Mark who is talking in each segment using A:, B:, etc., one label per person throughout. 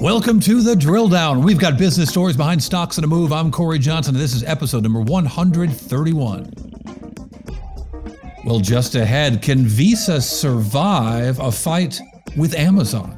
A: Welcome to The Drill Down. We've got business stories behind stocks in a move. I'm Corey Johnson, and this is episode number 131. Well, just ahead, can Visa survive a fight with Amazon?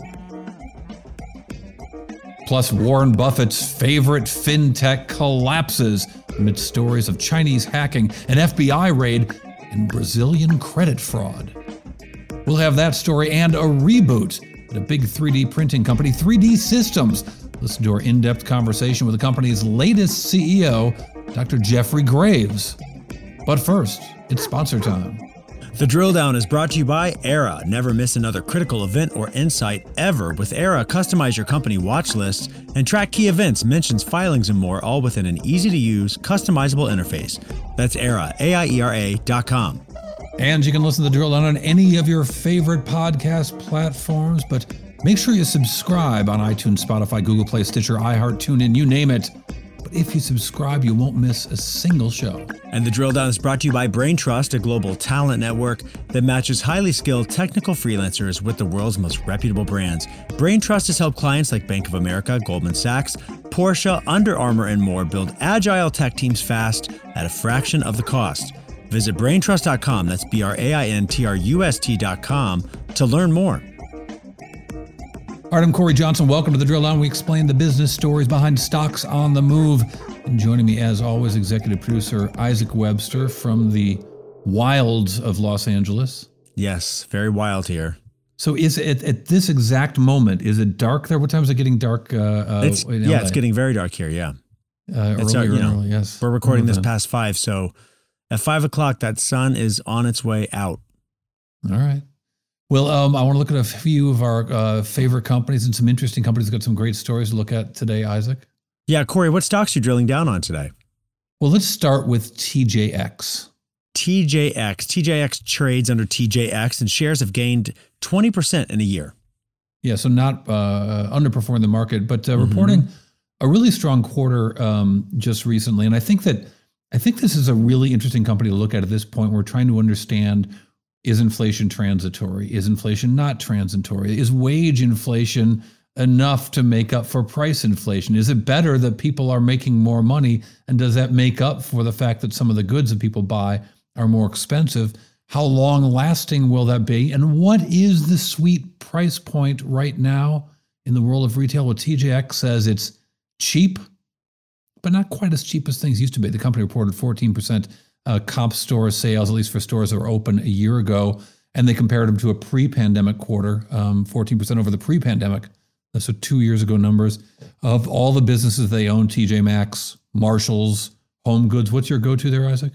A: Plus, Warren Buffett's favorite fintech collapses amid stories of Chinese hacking, an FBI raid, and Brazilian credit fraud. We'll have that story and a reboot at a big 3D printing company, 3D Systems. Listen to our in-depth conversation with the company's latest CEO, Dr. Jeffrey Graves. But first, it's sponsor time.
B: The Drill Down is brought to you by Era. Never miss another critical event or insight ever. With Era, customize your company watch lists and track key events, mentions, filings, and more, all within an easy-to-use, customizable interface. That's Era, AIERA.com.
A: And you can listen to The Drill Down on any of your favorite podcast platforms, but make sure you subscribe on iTunes, Spotify, Google Play, Stitcher, iHeart, TuneIn, you name it. But if you subscribe, you won't miss a single show.
B: And The Drill Down is brought to you by Braintrust, a global talent network that matches highly skilled technical freelancers with the world's most reputable brands. Braintrust has helped clients like Bank of America, Goldman Sachs, Porsche, Under Armour, and more build agile tech teams fast at a fraction of the cost. Visit Braintrust.com, that's BRAINTRUST.com, to learn more.
A: All right, I'm Corey Johnson. Welcome to The Drill Down. We explain the business stories behind stocks on the move. And joining me, as always, executive producer Isaac Webster from the wilds of Los Angeles.
B: Yes, very wild here.
A: So is it at this exact moment, is it dark there? What time is it getting dark?
B: It's getting very dark here, yeah.
A: Early, yes.
B: We're recording this past 5, so at 5 o'clock, that sun is on its way out.
A: All right. Well, I want to look at a few of our favorite companies and some interesting companies. Got some great stories to look at today, Isaac.
B: Yeah, Corey, what stocks are you drilling down on today?
A: Well, let's start with TJX.
B: TJX trades under TJX, and shares have gained 20% in a year.
A: Yeah, so not underperforming the market, but reporting a really strong quarter just recently. And I think this is a really interesting company to look at this point. We're trying to understand, is inflation transitory? Is inflation not transitory? Is wage inflation enough to make up for price inflation? Is it better that people are making more money? And does that make up for the fact that some of the goods that people buy are more expensive? How long lasting will that be? And what is the sweet price point right now in the world of retail? Well, TJX says it's cheap, but not quite as cheap as things used to be. The company reported 14% comp store sales, at least for stores that were open a year ago, and they compared them to a pre-pandemic quarter, 14% over the pre-pandemic. So 2 years ago numbers. Of all the businesses they own, TJ Maxx, Marshalls, Home Goods. What's your go-to there, Isaac?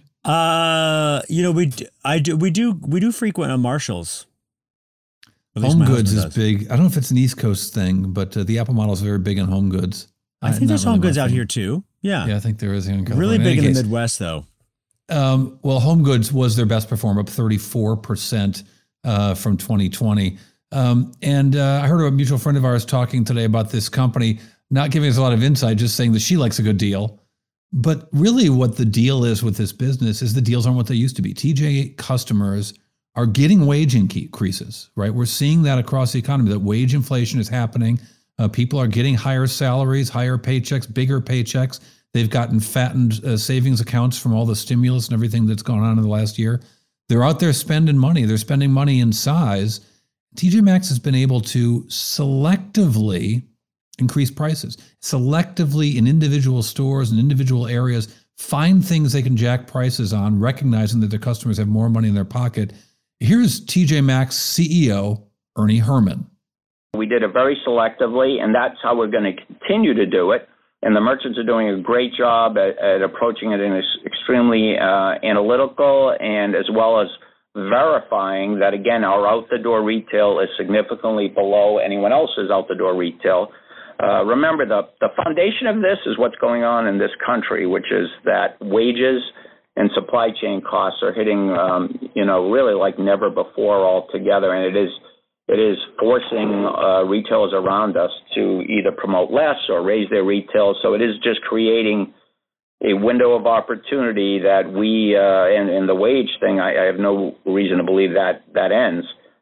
B: We do frequent on Marshalls.
A: Home Goods is big. I don't know if it's an East Coast thing, but the Apple model is very big in Home Goods.
B: I think there's Home Goods out here too. Yeah,
A: I think there is in California.
B: Really big in the Midwest, though.
A: Well, Home Goods was their best performer, up 34% from 2020. And I heard a mutual friend of ours talking today about this company, not giving us a lot of insight, just saying that she likes a good deal. But really what the deal is with this business is the deals aren't what they used to be. TJ customers are getting wage increases, right? We're seeing that across the economy, that wage inflation is happening. People are getting higher salaries, higher paychecks, bigger paychecks. They've gotten fattened savings accounts from all the stimulus and everything that's gone on in the last year. They're out there spending money. They're spending money in size. TJ Maxx has been able to selectively increase prices, selectively in individual stores and individual areas, find things they can jack prices on, recognizing that their customers have more money in their pocket. Here's TJ Maxx CEO, Ernie Herrmann.
C: We did it very selectively, and that's how we're going to continue to do it. And the merchants are doing a great job at approaching it in extremely analytical, and as well as verifying that, again, our out-the-door retail is significantly below anyone else's out-the-door retail. Remember, the foundation of this is what's going on in this country, which is that wages and supply chain costs are hitting, really like never before altogether, and it is forcing retailers around us to either promote less or raise their retail. So it is just creating a window of opportunity that we, and the wage thing, I have no reason to believe that ends.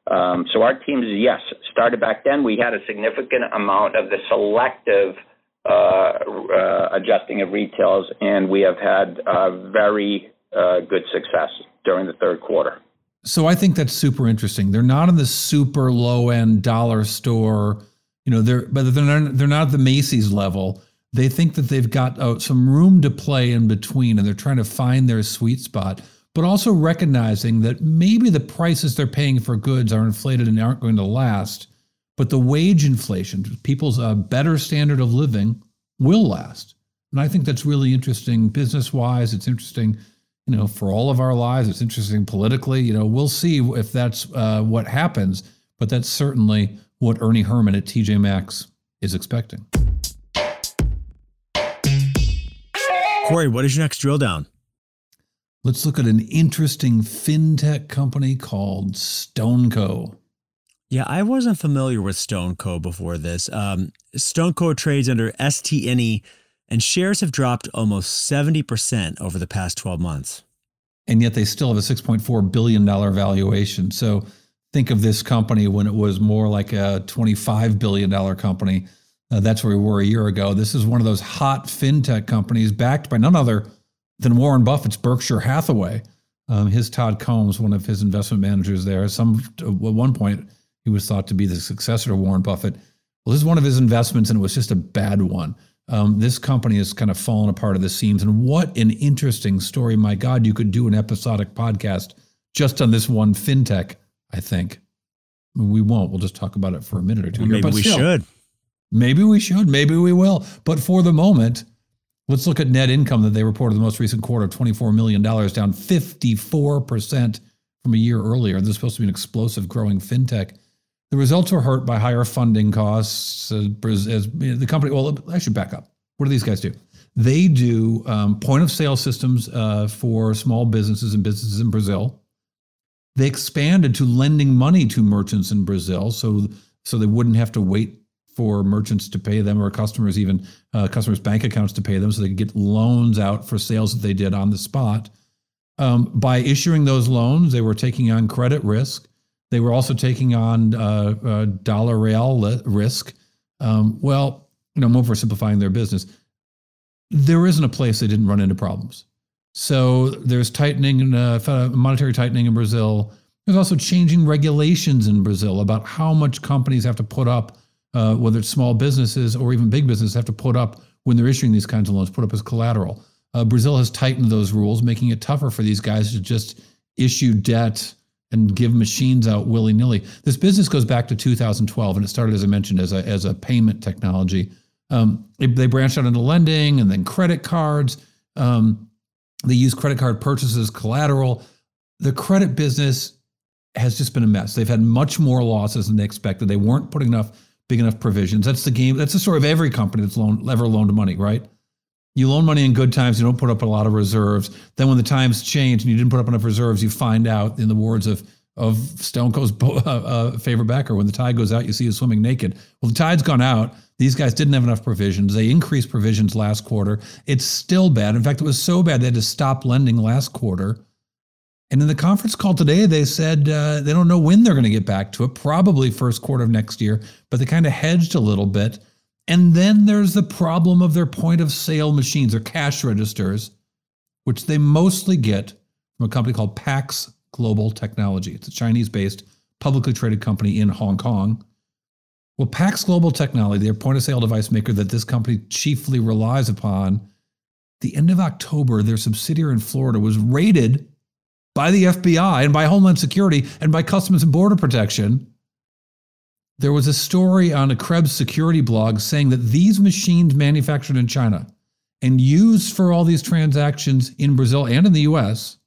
C: So our teams, yes, started back then. We had a significant amount of the selective adjusting of retails, and we have had very good success during the third quarter.
A: So I think that's super interesting. They're not in the super low end dollar store, they're not at the Macy's level. They think that they've got some room to play in between, and they're trying to find their sweet spot, but also recognizing that maybe the prices they're paying for goods are inflated and aren't going to last, but the wage inflation, people's better standard of living, will last. And I think that's really interesting business-wise. It's interesting, for all of our lives. It's interesting politically. We'll see if that's what happens, but that's certainly what Ernie Herrmann at TJ Maxx is expecting.
B: Corey, what is your next drill down?
A: Let's look at an interesting fintech company called StoneCo.
B: Yeah, I wasn't familiar with StoneCo before this. StoneCo trades under STNE, and shares have dropped almost 70% over the past 12 months.
A: And yet they still have a $6.4 billion valuation. So think of this company when it was more like a $25 billion company. That's where we were a year ago. This is one of those hot fintech companies backed by none other than Warren Buffett's Berkshire Hathaway. His Todd Combs, one of his investment managers there. At one point, he was thought to be the successor to Warren Buffett. Well, this is one of his investments, and it was just a bad one. This company has kind of fallen apart at the seams. And what an interesting story. My God, you could do an episodic podcast just on this one fintech, I think. I mean, we won't. We'll just talk about it for a minute or two.
B: Well, maybe we should.
A: Maybe we should. Maybe we will. But for the moment, let's look at net income that they reported the most recent quarter of $24 million, down 54% from a year earlier. This is supposed to be an explosive growing fintech. The results were hurt by higher funding costs as the company. Well, I should back up. What do these guys do? They do point of sale systems for small businesses and businesses in Brazil. They expanded to lending money to merchants in Brazil, so they wouldn't have to wait for merchants to pay them or customers, even customers' bank accounts to pay them, so they could get loans out for sales that they did on the spot. By issuing those loans, they were taking on credit risk. They were also taking on dollar real risk. I'm oversimplifying their business. There isn't a place they didn't run into problems. So there's tightening, monetary tightening in Brazil. There's also changing regulations in Brazil about how much companies have to put up, whether it's small businesses or even big businesses have to put up when they're issuing these kinds of loans, put up as collateral. Brazil has tightened those rules, making it tougher for these guys to just issue debt and give machines out willy-nilly. This business goes back to 2012, and it started, as I mentioned, as a payment technology. They branched out into lending and then credit cards. They use credit card purchases as collateral. The credit business has just been a mess. They've had much more losses than they expected. They weren't putting big enough provisions. That's the game. That's the story of every company that's ever loaned money, right? You loan money in good times, you don't put up a lot of reserves. Then when the times change and you didn't put up enough reserves, you find out, in the words of StoneCo's favorite backer, when the tide goes out, you see you swimming naked. Well, the tide's gone out. These guys didn't have enough provisions. They increased provisions last quarter. It's still bad. In fact, it was so bad they had to stop lending last quarter. And in the conference call today, they said they don't know when they're going to get back to it, probably first quarter of next year, but they kind of hedged a little bit. And then there's the problem of their point of sale machines or cash registers, which they mostly get from a company called Pax Global Technology. It's a Chinese-based, publicly traded company in Hong Kong. Well, Pax Global Technology, their point of sale device maker that this company chiefly relies upon, the end of October, their subsidiary in Florida was raided by the FBI and by Homeland Security and by Customs and Border Protection. There was a story on a Krebs security blog saying that these machines manufactured in China and used for all these transactions in Brazil and in the US.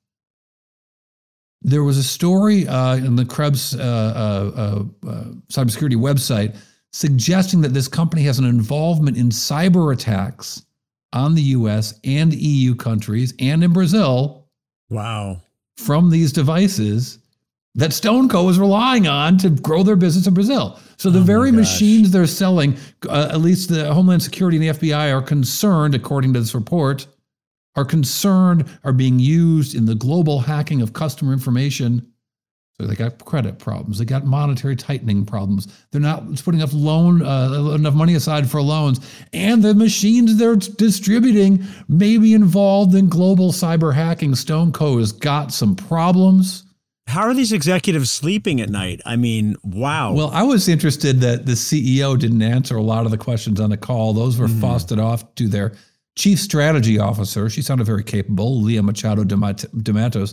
A: There was a story in the Krebs cybersecurity website suggesting that this company has an involvement in cyber attacks on the US and EU countries and in Brazil.
B: Wow.
A: From these devices that StoneCo is relying on to grow their business in Brazil. So the very machines they're selling, at least the Homeland Security and the FBI are concerned, according to this report, are being used in the global hacking of customer information. So they got credit problems. They got monetary tightening problems. They're not putting enough money aside for loans. And the machines they're distributing may be involved in global cyber hacking. StoneCo has got some problems.
B: How are these executives sleeping at night? I mean, wow.
A: Well, I was interested that the CEO didn't answer a lot of the questions on the call. Those were fostered off to their chief strategy officer. She sounded very capable, Leah Machado de Matos.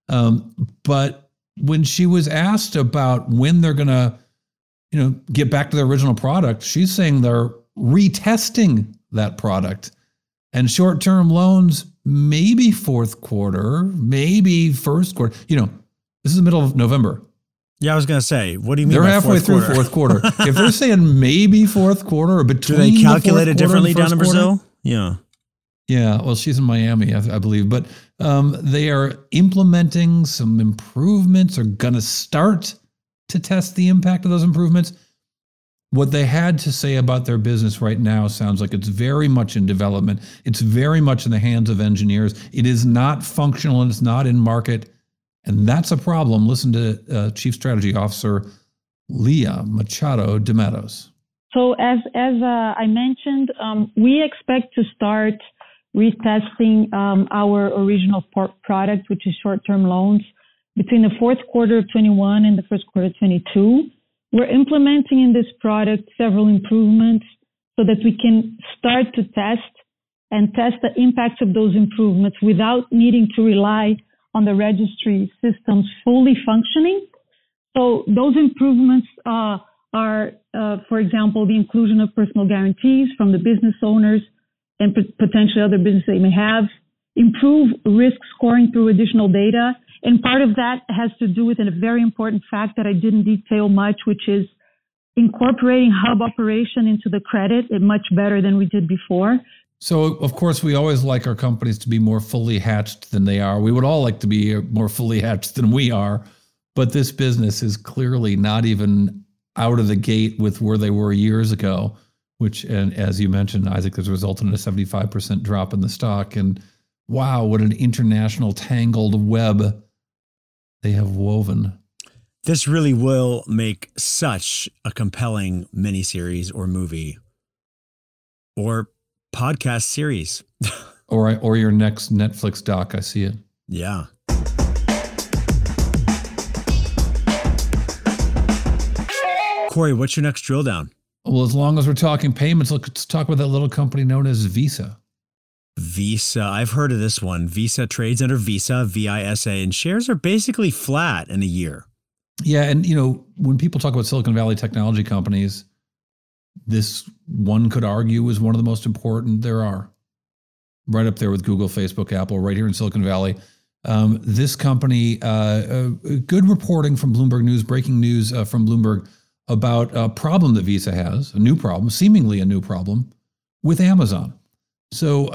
A: But when she was asked about when they're going to, get back to their original product, she's saying they're retesting that product. And short-term loans, maybe fourth quarter, maybe first quarter. This is the middle of November.
B: Yeah, I was going to say, what do you mean
A: they're
B: by
A: halfway through fourth quarter? If they're saying maybe fourth quarter or between,
B: do they calculate it differently down in Brazil? Yeah.
A: Yeah, well, she's in Miami, I believe. But they are implementing some improvements, are going to start to test the impact of those improvements. What they had to say about their business right now sounds like it's very much in development. It's very much in the hands of engineers. It is not functional and it's not in market. And that's a problem. Listen to Chief Strategy Officer Leah Machado de Matos.
D: So as I mentioned, we expect to start retesting our original product, which is short-term loans, between the fourth quarter of 21 and the first quarter of 22. We're implementing in this product several improvements so that we can start to test the impacts of those improvements without needing to rely on the registry systems fully functioning. So those improvements are, for example, the inclusion of personal guarantees from the business owners and potentially other businesses they may have, improve risk scoring through additional data. And part of that has to do with a very important fact that I didn't detail much, which is incorporating hub operation into the credit much better than we did before.
A: So, of course, we always like our companies to be more fully hatched than they are. We would all like to be more fully hatched than we are. But this business is clearly not even out of the gate with where they were years ago, which, and as you mentioned, Isaac, has resulted in a 75% drop in the stock. And wow, what an international tangled web they have woven.
B: This really will make such a compelling miniseries or movie or podcast series.
A: or your next Netflix doc. I see it.
B: Yeah. Corey, what's your next drill down?
A: Well, as long as we're talking payments, let's talk about that little company known as Visa.
B: Visa. I've heard of this one. Visa trades under Visa, VISA, and shares are basically flat in a year.
A: Yeah. And, when people talk about Silicon Valley technology companies, this one could argue is one of the most important there are. Right up there with Google, Facebook, Apple, right here in Silicon Valley. This company, good reporting from Bloomberg News, breaking news from Bloomberg about a problem that Visa has, a new problem, seemingly a new problem, with Amazon. So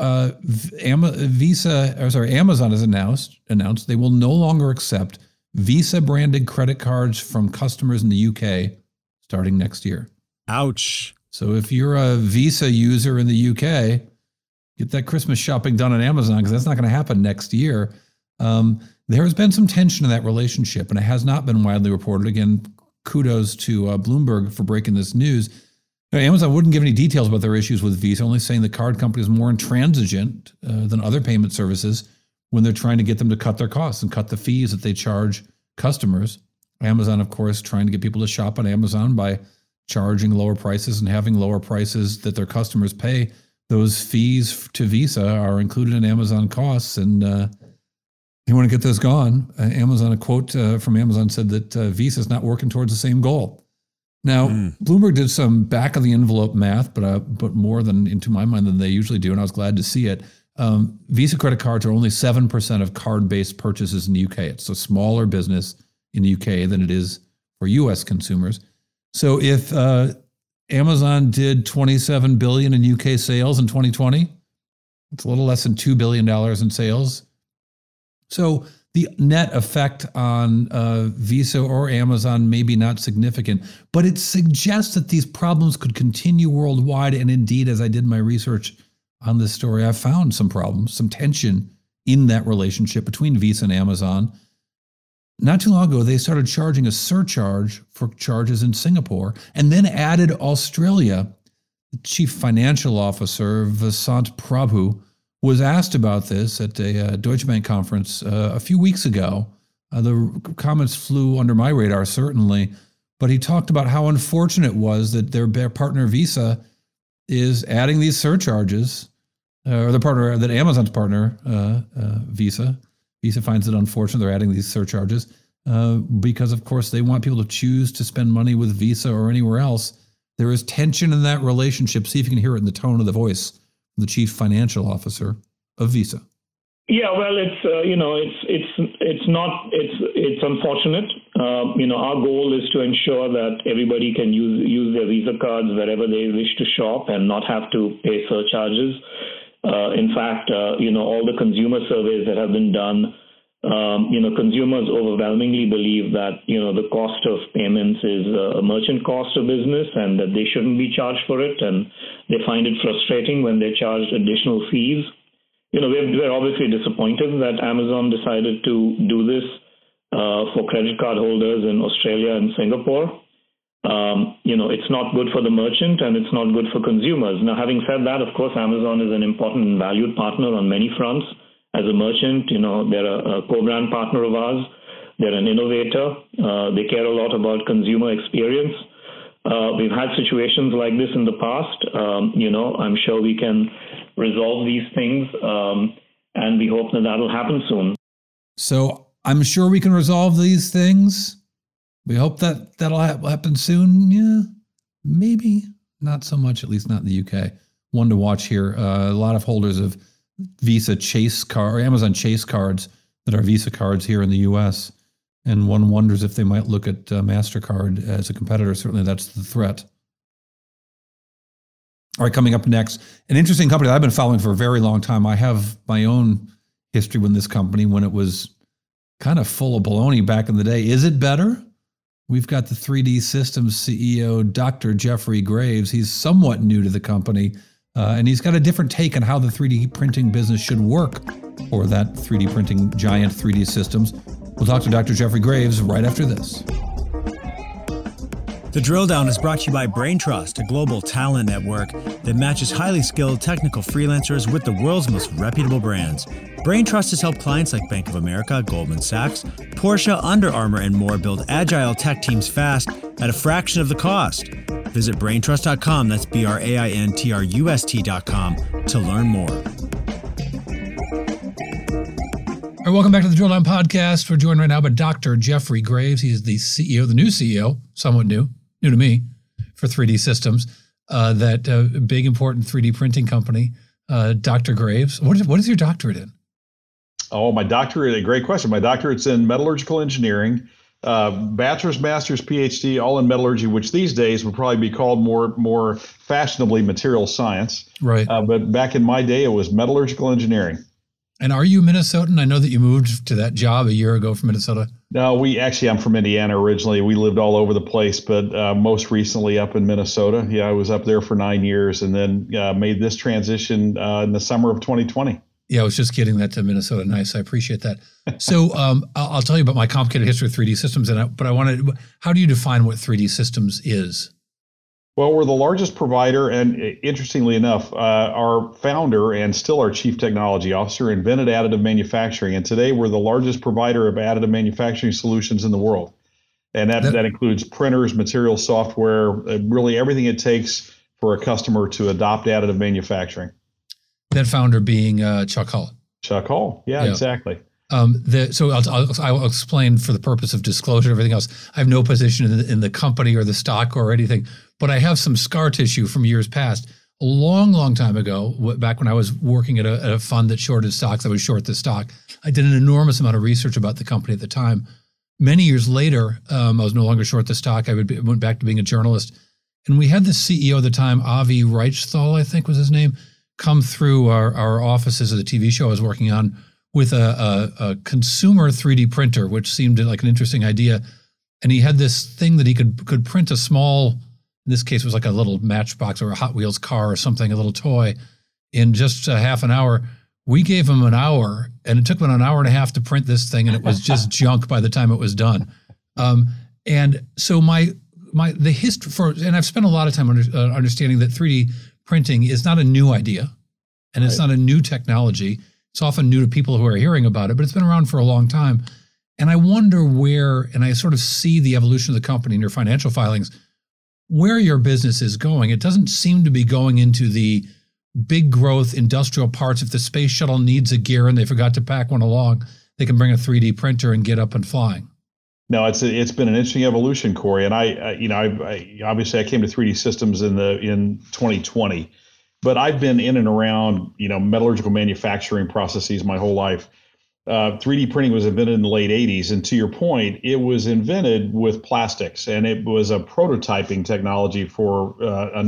A: Amazon has announced they will no longer accept Visa-branded credit cards from customers in the UK starting next year.
B: Ouch.
A: So if you're a Visa user in the UK, get that Christmas shopping done on Amazon, because that's not going to happen next year. There has been some tension in that relationship, and it has not been widely reported. Again, kudos to Bloomberg for breaking this news. Now, Amazon wouldn't give any details about their issues with Visa, only saying the card company is more intransigent than other payment services when they're trying to get them to cut their costs and cut the fees that they charge customers. Amazon, of course, trying to get people to shop on Amazon by charging lower prices and having lower prices that their customers pay. Those fees to Visa are included in Amazon costs, and you want to get those gone. Amazon, a quote from Amazon said that Visa is not working towards the same goal. Now, Bloomberg did some back of the envelope math, but more than into my mind than they usually do, and I was glad to see it. Visa credit cards are only 7% of card-based purchases in the UK. It's a smaller business in the UK than it is for US consumers. So if Amazon did $27 billion in UK sales in 2020, it's a little less than $2 billion in sales. So the net effect on Visa or Amazon may be not significant, but it suggests that these problems could continue worldwide. And indeed, as I did my research on this story, I found some problems, some tension in that relationship between Visa and Amazon. not too long ago, they started charging a surcharge for charges in Singapore and then added Australia. The chief financial officer, Vasant Prabhu, was asked about this at a Deutsche Bank conference a few weeks ago. The comments flew under my radar, certainly, but he talked about how unfortunate it was that their partner Visa is adding these surcharges, or the partner that Amazon's partner Visa. Visa finds it unfortunate they're adding these surcharges because, of course, they want people to choose to spend money with Visa or anywhere else. There is tension in that relationship. See if you can hear it in the tone of the voice of the chief financial officer of Visa.
E: Yeah, well, it's unfortunate. Our goal is to ensure that everybody can use their Visa cards wherever they wish to shop and not have to pay surcharges. In fact, all the consumer surveys that have been done, consumers overwhelmingly believe that, the cost of payments is a merchant cost of business and that they shouldn't be charged for it. And they find it frustrating when they're charged additional fees. We're obviously disappointed that Amazon decided to do this for credit card holders in Australia and Singapore. It's not good for the merchant and it's not good for consumers. Now, having said that, of course, Amazon is an important and valued partner on many fronts. As a merchant, they're a co-brand partner of ours. They're an innovator. They care a lot about consumer experience. We've had situations like this in the past. I'm sure we can resolve these things, and we hope that that'll happen soon.
A: So I'm sure we can resolve these things. We hope that that'll happen soon. Yeah, maybe not so much, at least not in the UK. One to watch here. A lot of holders of Visa Chase card or Amazon Chase cards that are Visa cards here in the US. And one wonders if they might look at MasterCard as a competitor. Certainly that's the threat. All right, coming up next, an interesting company that I've been following for a very long time. I have my own history with this company when it was kind of full of baloney back in the day. Is it better? We've got the 3D Systems CEO, Dr. Jeffrey Graves. He's somewhat new to the company, and he's got a different take on how the 3D printing business should work for that 3D printing giant 3D Systems. We'll talk to Dr. Jeffrey Graves right after this.
B: The Drill Down is brought to you by Braintrust, a global talent network that matches highly skilled technical freelancers with the world's most reputable brands. Braintrust has helped clients like Bank of America, Goldman Sachs, Porsche, Under Armour, and more build agile tech teams fast at a fraction of the cost. Visit Braintrust.com, that's BRAINTRUST.com, to learn more.
A: All right, welcome back to the Drill Down Podcast. We're joined right now by Dr. Jeffrey Graves. He is the CEO, the new CEO, somewhat new to me, for 3D Systems, that big, important 3D printing company. Dr. Graves, what is your doctorate in?
F: Oh, my doctorate, a great question. My doctorate's in metallurgical engineering, bachelor's, master's, PhD, all in metallurgy, which these days would probably be called more fashionably material science.
A: Right.
F: But back in my day, it was metallurgical engineering.
A: And are you Minnesotan? I know that you moved to that job a year ago from Minnesota.
F: No, I'm from Indiana originally. We lived all over the place, but most recently up in Minnesota. Yeah, I was up there for 9 years and then made this transition in the summer of 2020.
A: Yeah, I was just kidding that to Minnesota. Nice. I appreciate that. So I'll tell you about my complicated history of 3D Systems, but how do you define what 3D Systems is?
F: Well, we're the largest provider, and interestingly enough, our founder and still our chief technology officer invented additive manufacturing, and today we're the largest provider of additive manufacturing solutions in the world. And that includes printers, material software, really everything it takes for a customer to adopt additive manufacturing.
A: That founder being Chuck Hull.
F: Chuck Hull, yeah. Exactly.
A: So I'll explain for the purpose of disclosure and everything else. I have no position in the company or the stock or anything, but I have some scar tissue from years past. A long, long time ago, back when I was working at a fund that shorted stocks, I would short the stock. I did an enormous amount of research about the company at the time. Many years later, I was no longer short the stock. I went back to being a journalist. And we had the CEO at the time, Avi Reichsthal, I think was his name, come through our offices of the TV show I was working on with a consumer 3D printer, which seemed like an interesting idea. And he had this thing that he could print a small, in this case it was like a little Matchbox or a Hot Wheels car or something, a little toy, in just a half an hour We gave them an hour, and it took them an hour and a half to print this thing, and it was just junk by the time it was done. And so the history and I've spent a lot of time understanding that 3D printing is not a new idea, and it's not a new technology. It's often new to people who are hearing about it, but it's been around for a long time. And I wonder where, and I sort of see the evolution of the company in your financial filings, where your business is going. It doesn't seem to be going into the big growth industrial parts. If the space shuttle needs a gear and they forgot to pack one along, they can bring a 3D printer and get up and flying.
F: No, it's been an interesting evolution, Corey. And I obviously I came to 3D Systems in 2020, but I've been in and around metallurgical manufacturing processes my whole life. 3D printing was invented in the late 80s, and to your point, it was invented with plastics, and it was a prototyping technology for a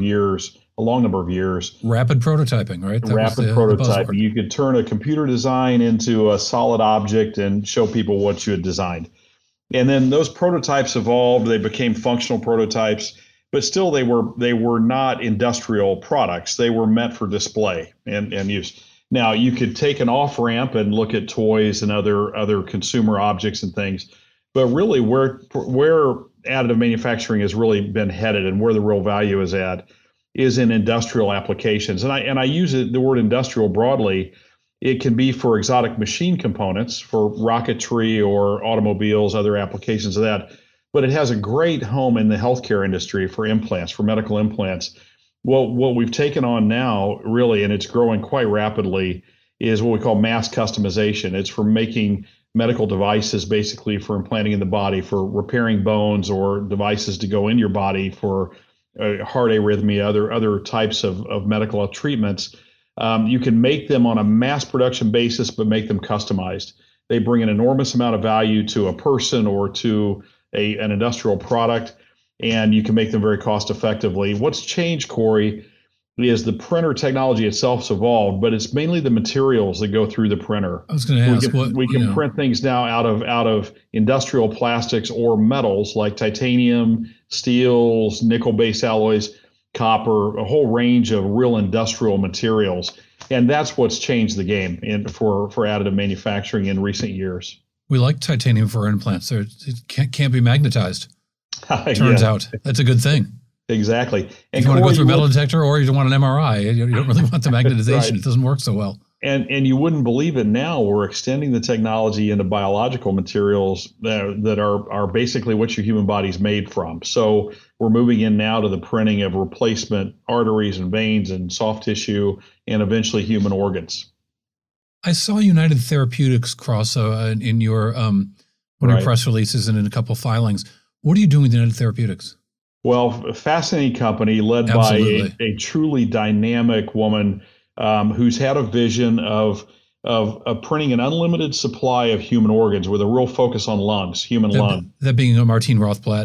F: long number of years.
A: Rapid prototyping, right?
F: Rapid prototyping. You could turn a computer design into a solid object and show people what you had designed. And then those prototypes evolved. They became functional prototypes, but still they were not industrial products. They were meant for display and use. Now, you could take an off-ramp and look at toys and other consumer objects and things, but really where additive manufacturing has really been headed and where the real value is at is in industrial applications. And I use the word industrial broadly. It can be for exotic machine components, for rocketry or automobiles, other applications of that. But it has a great home in the healthcare industry for implants, for medical implants. Well, what we've taken on now, really, and it's growing quite rapidly, is what we call mass customization. It's for making medical devices, basically for implanting in the body, for repairing bones, or devices to go in your body for heart arrhythmia, other types of medical treatments. You can make them on a mass production basis, but make them customized. They bring an enormous amount of value to a person or to an industrial product, and you can make them very cost effectively. What's changed, Corey, is the printer technology itself's evolved, but it's mainly the materials that go through the printer.
A: I was going to ask,
F: we can print things now out of industrial plastics or metals like titanium, steels, nickel-based alloys, copper, a whole range of real industrial materials. And that's what's changed the game for additive manufacturing in recent years.
A: We like titanium for implants. It can't be magnetized. Turns out that's a good thing.
F: Exactly. And
A: if you want to go through a metal detector, or you don't want an MRI, you don't really want the magnetization. Right. It doesn't work so well.
F: And you wouldn't believe it now. We're extending the technology into biological materials that are basically what your human body's made from. So we're moving in now to the printing of replacement arteries and veins and soft tissue and eventually human organs.
A: I saw United Therapeutics cross in your one of your press releases and in a couple of filings. What are you doing with United Therapeutics?
F: Well, a fascinating company led by a truly dynamic woman who's had a vision of printing an unlimited supply of human organs with a real focus on lungs, human lung. That being
A: Martine Rothblatt,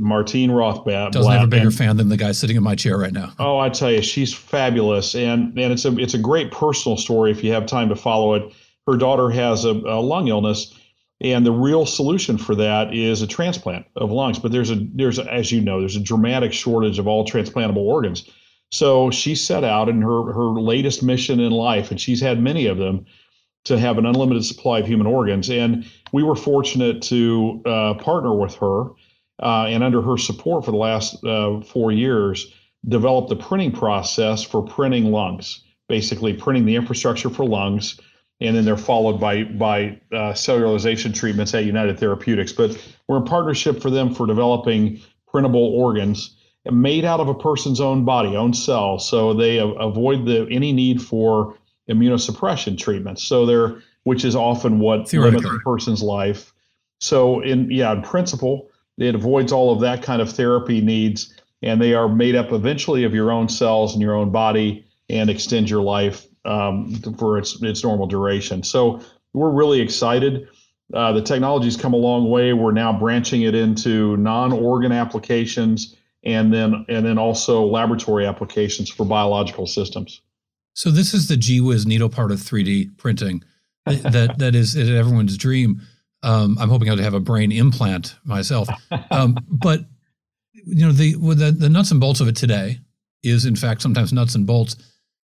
A: doesn't have a bigger fan than the guy sitting in my chair right now.
F: Oh, I tell you, she's fabulous, and it's a great personal story if you have time to follow it. Her daughter has a lung illness, and the real solution for that is a transplant of lungs. But there's as you know, there's a dramatic shortage of all transplantable organs. So she set out in her latest mission in life, and she's had many of them, to have an unlimited supply of human organs. And we were fortunate to partner with her and under her support for the last 4 years, develop the printing process for printing lungs, basically printing the infrastructure for lungs. And then they're followed by cellularization treatments at United Therapeutics. But we're in partnership for them for developing printable organs made out of a person's own body, own cells. So they avoid any need for immunosuppression treatments. Which is often what limits a person's life. So in principle, it avoids all of that kind of therapy needs, and they are made up eventually of your own cells in your own body and extend your life for its normal duration. So we're really excited. The technology's come a long way. We're now branching it into non-organ applications and then also laboratory applications for biological systems.
A: So this is the gee whiz needle part of 3D printing that is everyone's dream. I'm hoping to have a brain implant myself. But the nuts and bolts of it today is in fact sometimes nuts and bolts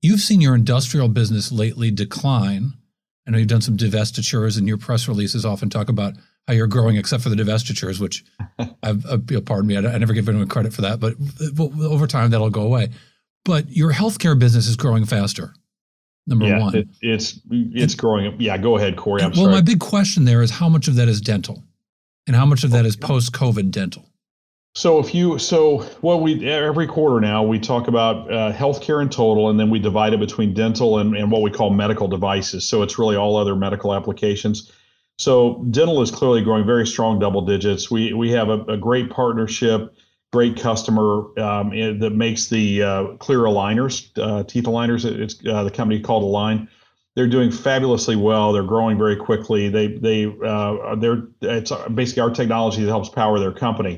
A: You've seen your industrial business lately decline. I know you've done some divestitures, and your press releases often talk about how you're growing, except for the divestitures, which pardon me, I never give anyone credit for that, but over time that'll go away. But your healthcare business is growing faster. Number one,
F: it's growing. Yeah, go ahead, Corey. I'm sorry.
A: Well, my big question there is how much of that is dental, and how much of that is post-COVID dental.
F: So every quarter now we talk about healthcare in total, and then we divide it between dental and what we call medical devices. So it's really all other medical applications. So dental is clearly growing very strong double digits. We have a great partnership, great customer that makes the clear aligners, teeth aligners. It's the company called Align. They're doing fabulously well. They're growing very quickly. It's basically our technology that helps power their company.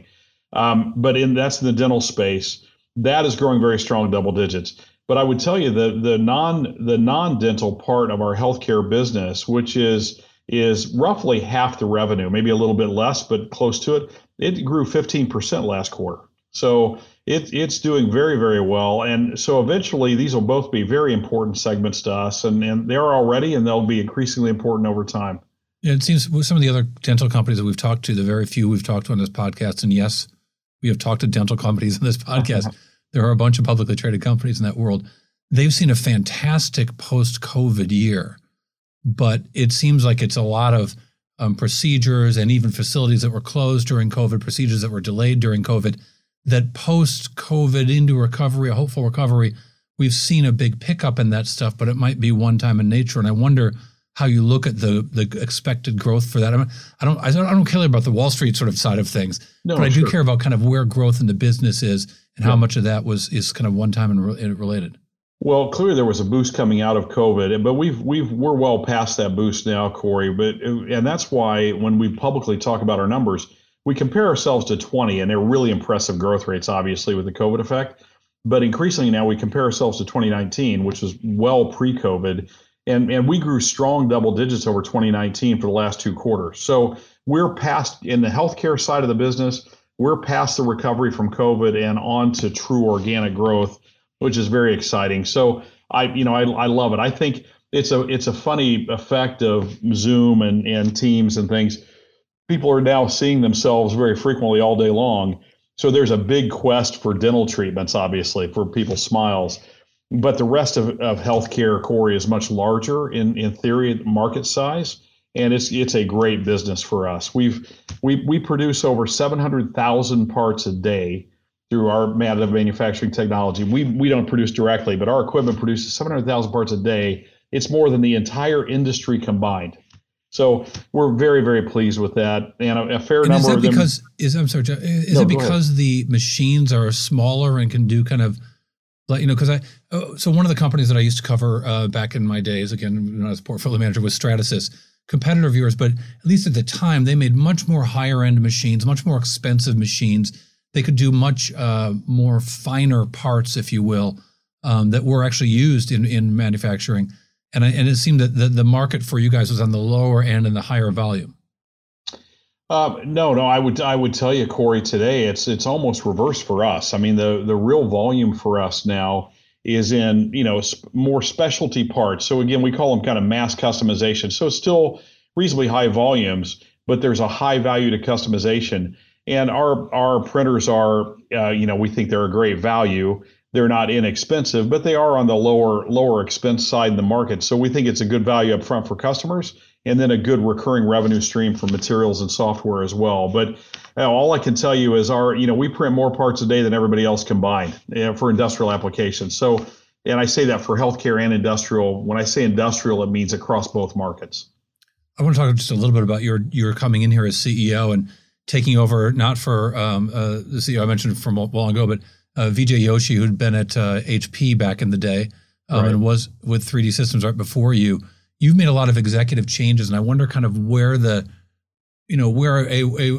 F: But that's in the dental space. That is growing very strong double digits. But I would tell you the non-dental part of our healthcare business, which is roughly half the revenue, maybe a little bit less, but close to it. It grew 15% last quarter. So it's doing very, very well. And so eventually these will both be very important segments to us, and they're already, and they'll be increasingly important over time.
A: Yeah, it seems with some of the other dental companies that we've talked to, the very few we've talked to on this podcast, and yes, we have talked to dental companies in this podcast. There are a bunch of publicly traded companies in that world. They've seen a fantastic post-COVID year, but it seems like it's a lot of procedures and even facilities that were closed during COVID, procedures that were delayed during COVID, that post-COVID into recovery, a hopeful recovery, we've seen a big pickup in that stuff, but it might be one time in nature. And I wonder how you look at the expected growth for that. I don't care about the Wall Street sort of side of things, but I do care about kind of where growth in the business is and how much of that is kind of one time and related.
F: Well, clearly there was a boost coming out of COVID, but we're well past that boost now, Corey. And that's why when we publicly talk about our numbers, we compare ourselves to 20, and they're really impressive growth rates, obviously, with the COVID effect. But increasingly now we compare ourselves to 2019, which was well pre-COVID. And we grew strong double digits over 2019 for the last 2 quarters. So we're past, in the healthcare side of the business, we're past the recovery from COVID and on to true organic growth, which is very exciting. So I love it. I think it's a funny effect of Zoom and Teams and things. People are now seeing themselves very frequently all day long. So there's a big quest for dental treatments, obviously, for people's smiles. But the rest of healthcare, Corey, is much larger in theory, market size, and it's a great business for us. We produce over 700,000 parts a day through our additive manufacturing technology. We don't produce directly, but our equipment produces 700,000 parts a day. It's more than the entire industry combined. So we're very, very pleased with that, and a fair number of them.
A: Is it because the machines are smaller and can do kind of, so one of the companies that I used to cover back in my days, again, when I was portfolio manager, was Stratasys, competitor of yours, but at least at the time, they made much more higher end machines, much more expensive machines. They could do much more finer parts, if you will, that were actually used in manufacturing. And it seemed that the market for you guys was on the lower end and the higher volume.
F: No, I would tell you, Corey, today it's almost reverse for us. I mean, the real volume for us now is in more specialty parts. So again, we call them kind of mass customization. So it's still reasonably high volumes, but there's a high value to customization. And our printers are, we think they're a great value. They're not inexpensive, but they are on the lower expense side in the market. So we think it's a good value up front for customers, and then a good recurring revenue stream for materials and software as well. But all I can tell you is we print more parts a day than everybody else combined for industrial applications. So, and I say that for healthcare and industrial. When I say industrial, it means across both markets.
A: I want to talk just a little bit about your coming in here as CEO and taking over, not for the CEO I mentioned from a while ago, but Vijay Joshi, who'd been at HP back in the day and was with 3D Systems right before you. You've made a lot of executive changes, and I wonder kind of where where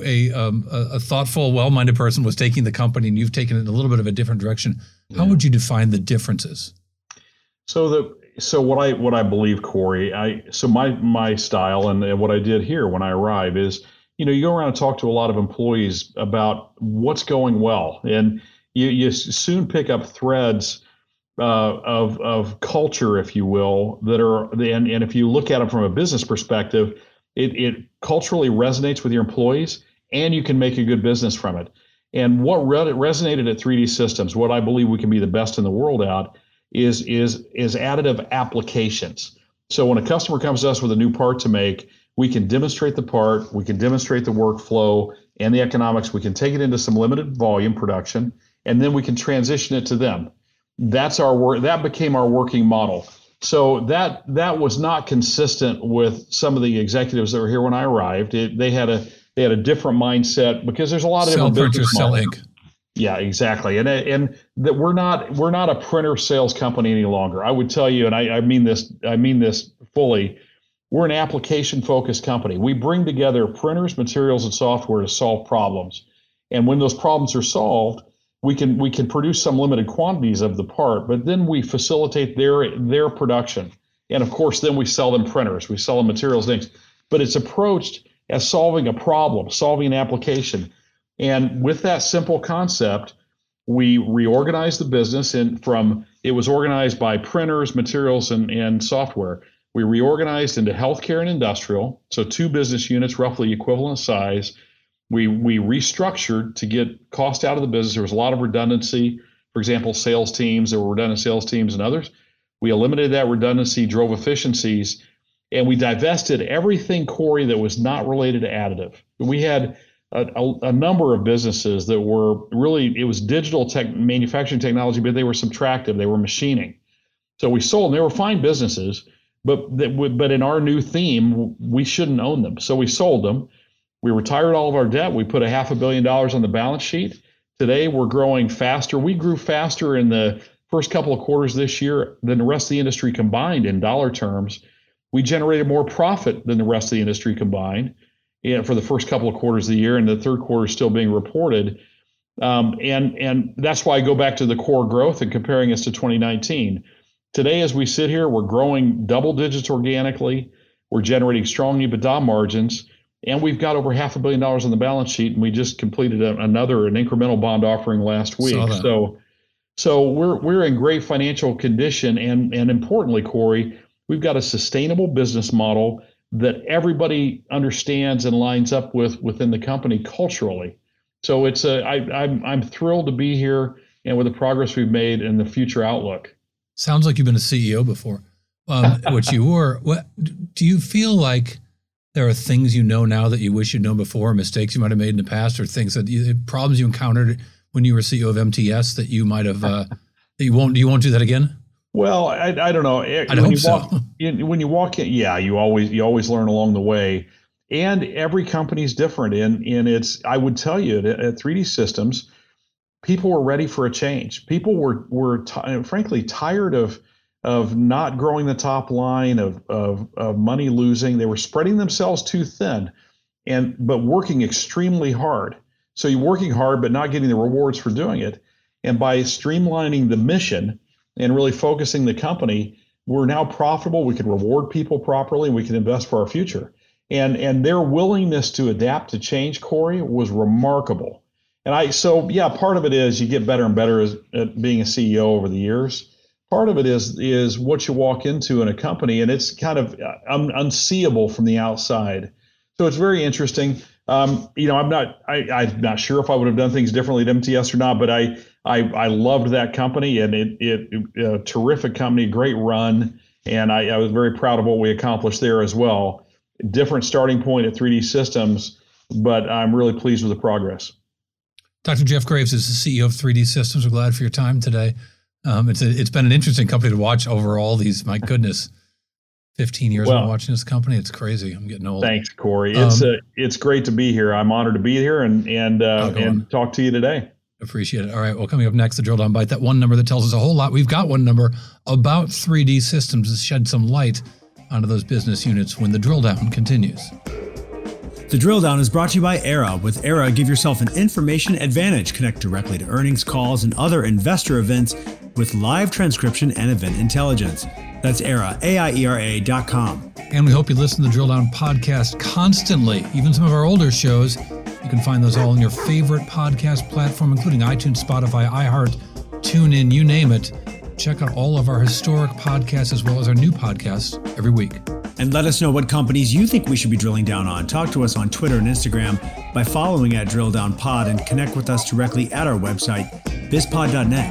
A: a thoughtful, well-minded person was taking the company, and you've taken it in a little bit of a different direction. How would you define the differences?
F: So what I believe, Corey, my style and what I did here when I arrived is, you go around and talk to a lot of employees about what's going well, and you soon pick up threads of culture, if you will, that are and if you look at them from a business perspective, it culturally resonates with your employees, and you can make a good business from it. And what resonated at 3D Systems, what I believe we can be the best in the world at, is additive applications. So when a customer comes to us with a new part to make, we can demonstrate the part, we can demonstrate the workflow and the economics. We can take it into some limited volume production, and then we can transition it to them. That's our work. That became our working model. So that was not consistent with some of the executives that were here when I arrived. They had a different mindset because there's a lot of different business models. Sell ink. Yeah, exactly. And that we're not a printer sales company any longer. I would tell you, and I mean this fully, we're an application focused company. We bring together printers, materials, and software to solve problems. And when those problems are solved, we can produce some limited quantities of the part, but then we facilitate their production. And of course, then we sell them printers, we sell them materials and things. But it's approached as solving a problem, solving an application. And with that simple concept, we reorganized the business, and it was organized by printers, materials, and software. We reorganized into healthcare and industrial, so 2 business units, roughly equivalent size. We restructured to get cost out of the business. There was a lot of redundancy. For example, sales teams, there were redundant sales teams and others. We eliminated that redundancy, drove efficiencies, and we divested everything, Corey, that was not related to additive. We had a number of businesses that were really, it was digital manufacturing technology, but they were subtractive. They were machining. So we sold them. They were fine businesses, but in our new theme, we shouldn't own them. So we sold them. We retired all of our debt. We put $500 million on the balance sheet. Today, we're growing faster. We grew faster in the first couple of quarters this year than the rest of the industry combined in dollar terms. We generated more profit than the rest of the industry combined for the first couple of quarters of the year, and the third quarter is still being reported. And that's why I go back to the core growth and comparing us to 2019. Today, as we sit here, we're growing double digits organically. We're generating strong EBITDA margins, and we've got over $500 million on the balance sheet, and we just completed an incremental bond offering last week. So we're in great financial condition, and importantly, Corey, we've got a sustainable business model that everybody understands and lines up within the company culturally. So I'm thrilled to be here and with the progress we've made and the future outlook.
A: Sounds like you've been a CEO before, which you were. What do you feel like? There are things you know now that you wish you'd known before, mistakes you might have made in the past, or things problems you encountered when you were CEO of MTS that you might have that you won't do that again?
F: Well, I don't know. When you walk in, yeah, you always learn along the way, and every company's different. And it's, I would tell you, at 3D Systems, people were ready for a change. People were frankly tired of not growing the top line, of money losing. They were spreading themselves too thin, but working extremely hard. So you're working hard, but not getting the rewards for doing it. And by streamlining the mission and really focusing the company, we're now profitable. We can reward people properly, and we can invest for our future. And their willingness to adapt to change, Corey, was remarkable. And part of it is you get better and better at being a CEO over the years. Part of it is what you walk into in a company, and it's kind of unseeable from the outside. So it's very interesting. I'm not sure if I would have done things differently at MTS or not, but I loved that company, and it a terrific company, great run, and I was very proud of what we accomplished there as well. Different starting point at 3D Systems, but I'm really pleased with the progress.
A: Dr. Jeff Graves is the CEO of 3D Systems. We're glad for your time today. It's been an interesting company to watch over all these, my goodness, 15 years of watching this company. It's crazy. I'm getting old.
F: Thanks, Corey. It's great to be here. I'm honored to be here and talk to you today.
A: Appreciate it. All right. Well, coming up next, the Drill Down Bite, that one number that tells us a whole lot. We've got one number about 3D Systems to shed some light onto those business units when the drill down continues.
B: The Drill Down is brought to you by Era. With Era, give yourself an information advantage. Connect directly to earnings calls and other investor events with live transcription and event intelligence. That's Era, AIERA.com.
A: And we hope you listen to the Drill Down podcast constantly, even some of our older shows. You can find those all in your favorite podcast platform, including iTunes, Spotify, iHeart, TuneIn, you name it. Check out all of our historic podcasts as well as our new podcasts every week.
B: And let us know what companies you think we should be drilling down on. Talk to us on Twitter and Instagram by following @DrillDownPod and connect with us directly at our website, bizpod.net.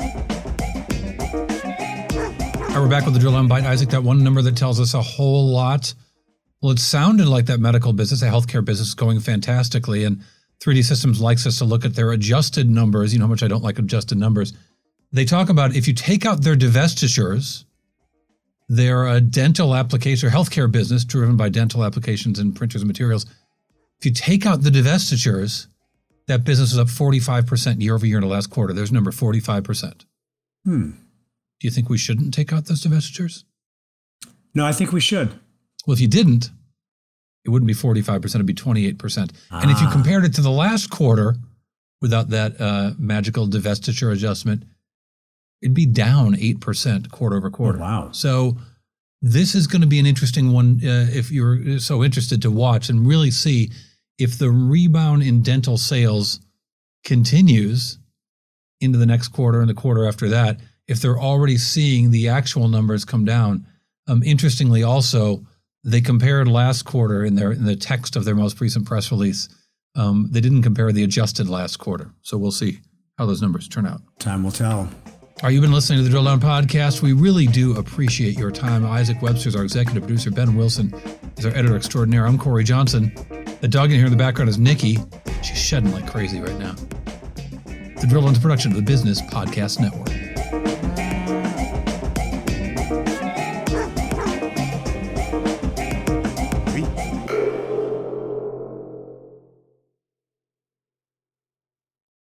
A: All right, we're back with the Drill Down Bite. Isaac, that one number that tells us a whole lot. Well, it sounded like that medical business, the healthcare business, is going fantastically. And 3D Systems likes us to look at their adjusted numbers. You know how much I don't like adjusted numbers. They talk about if you take out their divestitures, their dental application or healthcare business driven by dental applications and printers and materials, if you take out the divestitures, that business is up 45% year over year in the last quarter. There's number 45%. Do you think we shouldn't take out those divestitures?
B: No, I think we should.
A: Well, if you didn't, it wouldn't be 45%, it'd be 28%. And if you compared it to the last quarter without that magical divestiture adjustment, it'd be down 8% quarter over quarter.
B: Oh, wow.
A: So this is going to be an interesting one if you're so interested to watch and really see if the rebound in dental sales continues into the next quarter and the quarter after that, if they're already seeing the actual numbers come down. Interestingly, also, they compared last quarter in the text of their most recent press release. They didn't compare the adjusted last quarter. So we'll see how those numbers turn out.
B: Time will tell.
A: All right, you've been listening to the Drill Down Podcast. We really do appreciate your time. Isaac Webster is our executive producer. Ben Wilson is our editor extraordinaire. I'm Corey Johnson. The dog in here in the background is Nikki. She's shedding like crazy right now. The Drill Down's production of the Business Podcast Network.